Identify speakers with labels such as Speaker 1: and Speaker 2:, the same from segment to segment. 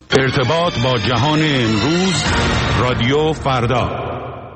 Speaker 1: ارتباط با جهان امروز، رادیو فردا.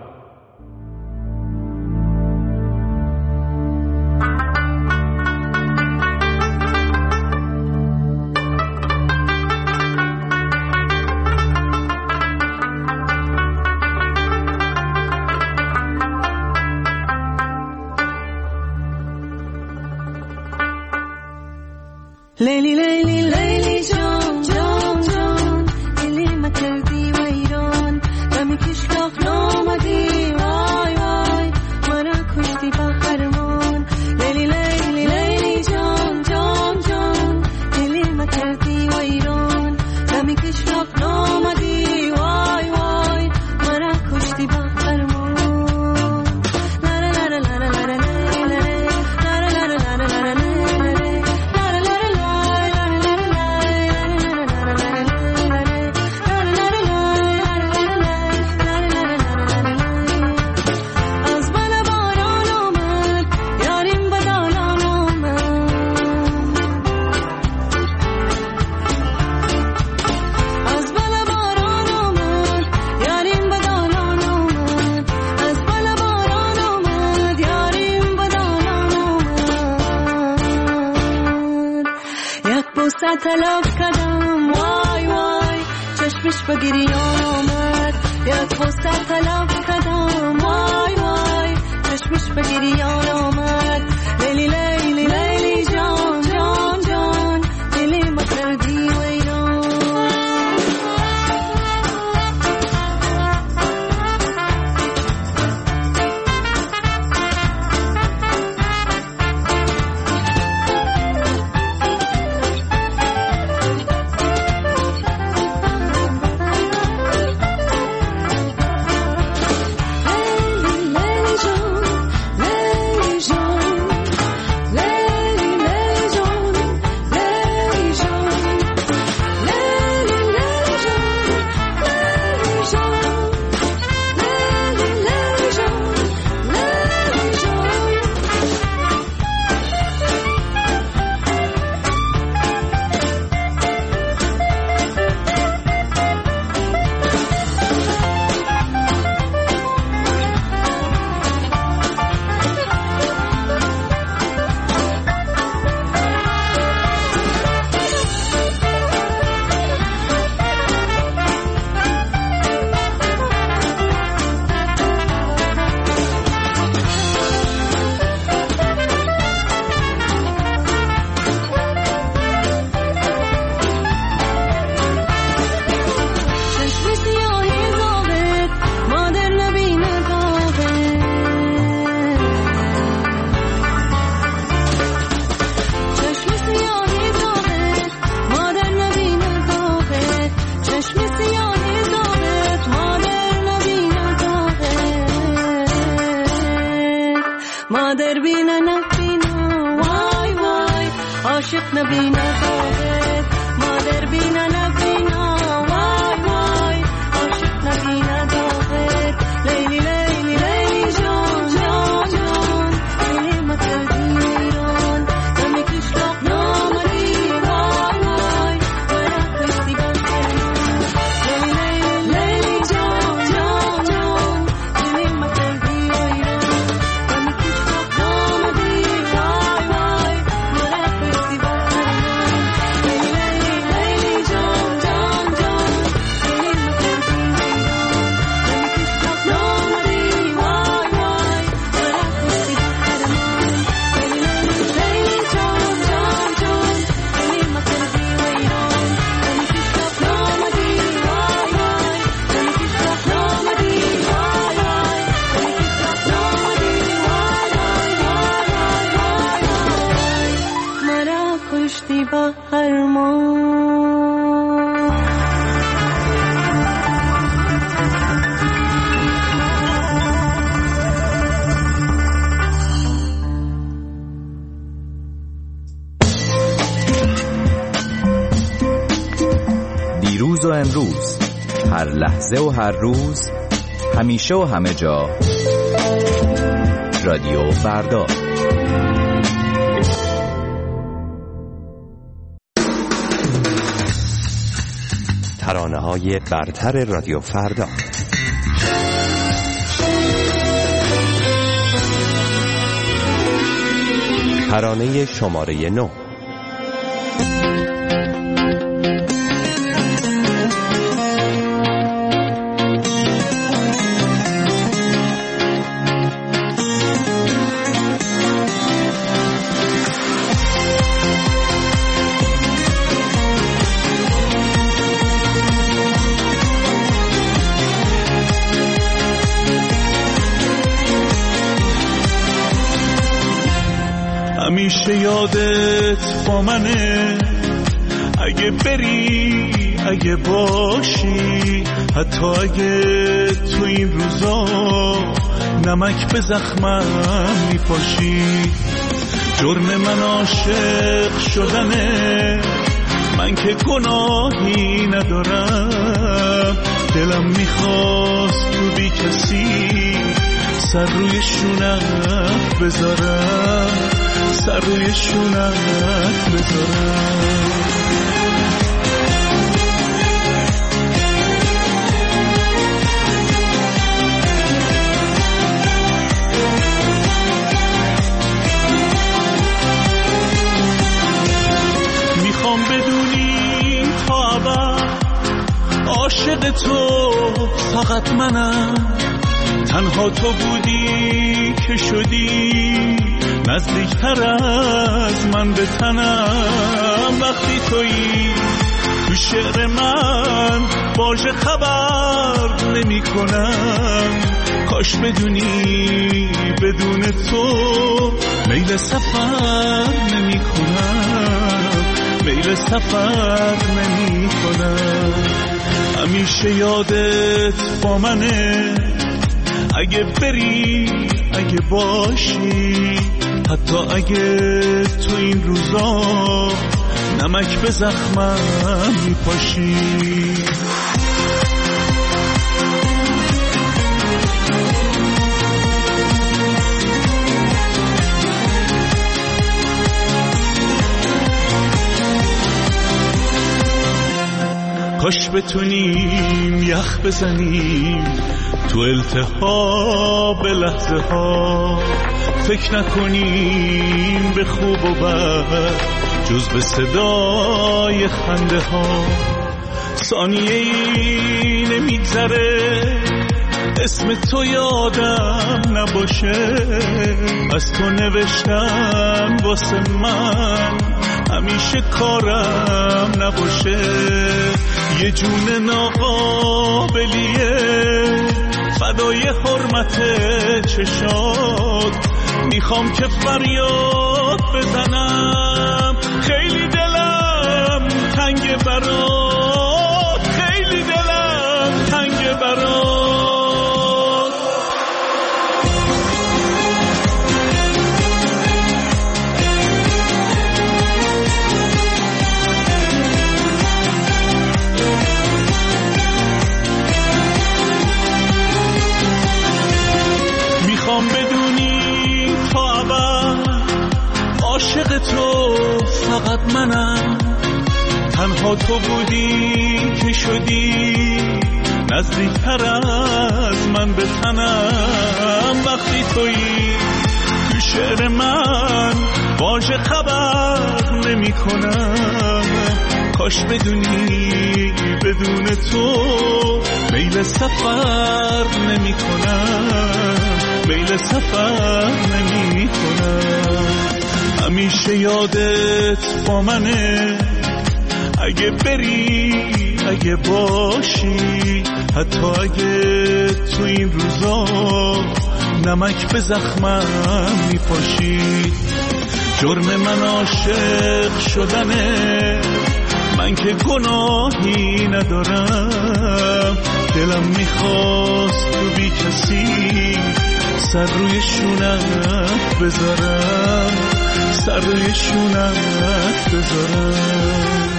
Speaker 2: لیلی لیلی لیلی جان جان جان دلی ما کردی ویران دمی کشلاق نامدی وای وای مرا کشتی با خرمان لیلی لیلی لیلی جان جان جان دلی ما کردی ویران دمی کشلاق نامدی وای وای مرا کشتی با خرمان طلب کردم وای وای چشمش به گریان آمد یک بوسه طلب کردم وای وای چشمش به گریان آمد لیلی لیلی لیلی جان جان جان دلی ما کردی ویران مادر بینه نبینه وای وای عاشق نبینه داغت مادر بینه نبینه وای وای عاشق نبینه داغت لیلی لیلی لیلی جان جان جان لیلی ما کردی ویران دمی کشلاق نامدی وای وای مرا کشتی با خرمان لیلی لیلی لیلی جان جان جان لیلی ما کردی ویران با خرمان
Speaker 3: دیروز و امروز، هر لحظه و هر روز، همیشه و همه جا، رادیو فردا.
Speaker 4: ترانه‌های برتر رادیو فردا. ترانه شماره 9.
Speaker 5: همیشه یادت با منه، اگه بری اگه باشی، حتی اگه تو این روزا نمک به زخمم میپاشی. جرم من عاشق شدنه، من که گناهی ندارم. دلم میخواست تو بی کسی سر روی شونت بذارم، سر روی شونت بذارم. میخوام بدونی تا ابد عاشق تو فقط منم. تنها تو بودی که شدی نزدیکتر از من به تنم. وقتی تویی تو شعر من واژه خبر نمی کنم. کاش بدونی بدون تو میل سفر نمی کنم، میل سفر نمی کنم. همیشه یادت با منه، اگه بری اگه باشی، حتی اگه تو این روزا نمک به زخمم میپاشی. کاش بتونیم یخ بزنیم تو التهاب لحظه ها، فکر نکنیم به خوب و بد جز به صدای خنده ها. ثانیه‌ای نمیگذره اسم تو یادم نباشه. از تو نوشتم واسه من همیشه کارم نباشه. یه جون ناقابلیه فدای حرمت چشات. میخوام که فریاد بزنم، خیلی دلم تنگ برات، خیلی دلم تنگ برات. میخوام بدونی تا ابد عاشق تو فقط منم. تنها تو بودی که شدی نزدیکتر از من به تنم. وقتی تویی تو شعر من واژه خبر نمی کنم. کاش بدونی بدون تو میل سفر نمی کنم، میل سفر نمی کنم. همیشه یادت با منه، اگه بری اگه باشی، حتی اگه تو این روزا نمک به زخمم میپاشی. جرم من عاشق شدنه، من که گناهی ندارم. دلم میخواست تو بی کسی سر روی شونت بذارم، سر روی شونت بذارم.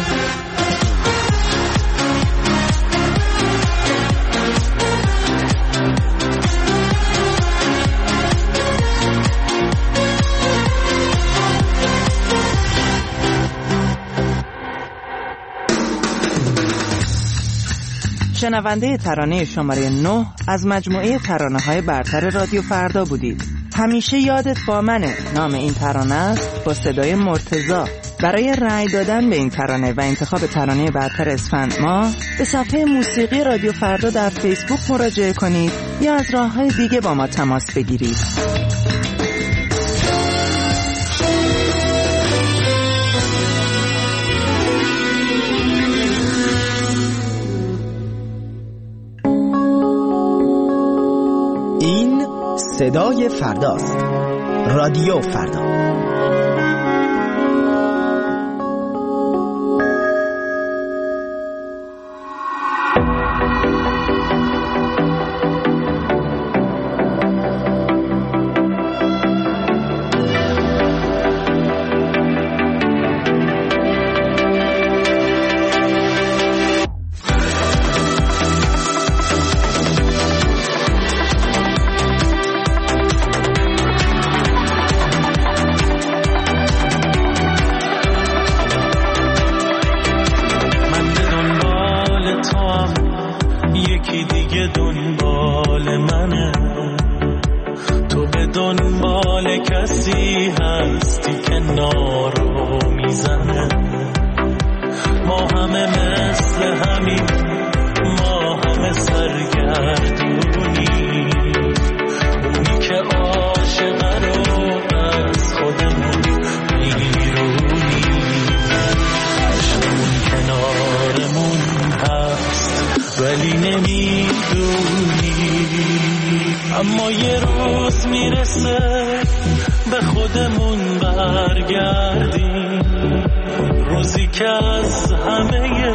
Speaker 6: شنونده ترانه شماره 9 از مجموعه ترانه‌های برتر رادیو فردا بودید. همیشه یادت با منه نام این ترانه است، با صدای مرتضی. برای رأی دادن به این ترانه و انتخاب ترانه برتر اسفند ماه به صفحه موسیقی رادیو فردا در فیسبوک مراجعه کنید یا از راه‌های دیگه با ما تماس بگیرید.
Speaker 7: این صدای فرداست. رادیو فردا.
Speaker 5: اما یه روز میرسه به خودمون برگردیم، روزی که از همه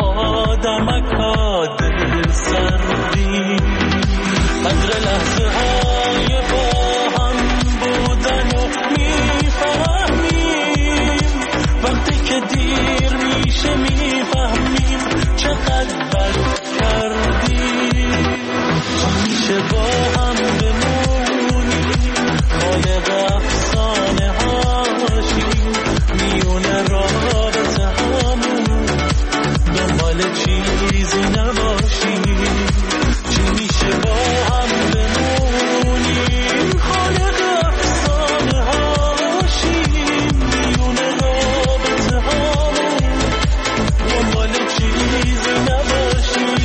Speaker 5: آدمکا دل سردیم، قدر لحظه های با هم بودن و میفهمیم، وقتی که دیر میشه میفهمیم چقدر بد کردیم. میشه با هم بمونیم، خالق افسانه هاشیم، میونه رابطه همون، دنبال چیزی نباشیم. چی میشه با هم بمونیم، خالق افسانه هاشیم، میونه رابطه همون، دنبال چیزی نباشیم.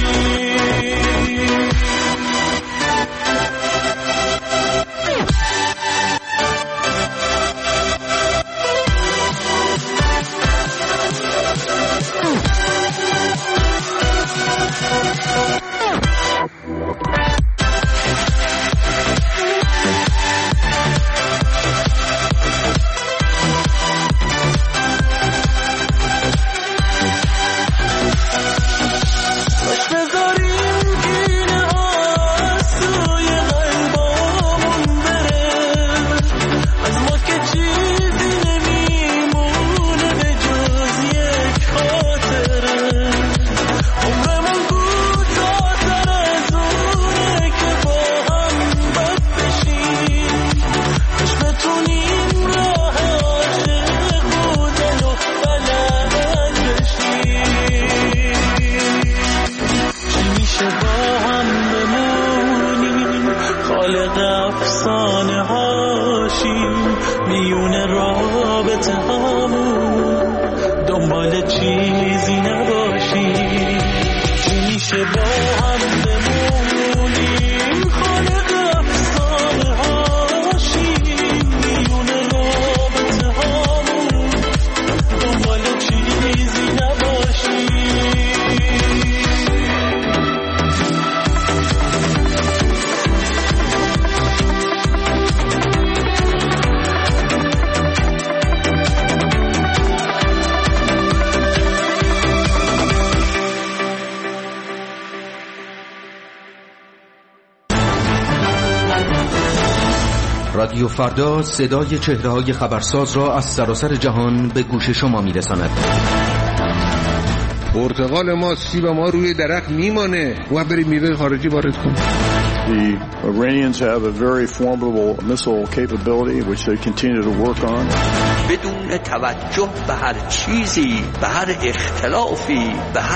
Speaker 8: رادیو فردا صدای چهره‌های خبرساز را از سراسر جهان به گوش شما می‌رساند.
Speaker 9: پرتقال ما، سیب ما روی درخت میمانه و بریم میوه خارجی وارد کنیم.
Speaker 10: The Iranians have a very formidable missile capability which they continue to work on.
Speaker 11: بدون توجه به هر چیزی، به هر اختلافی، به هر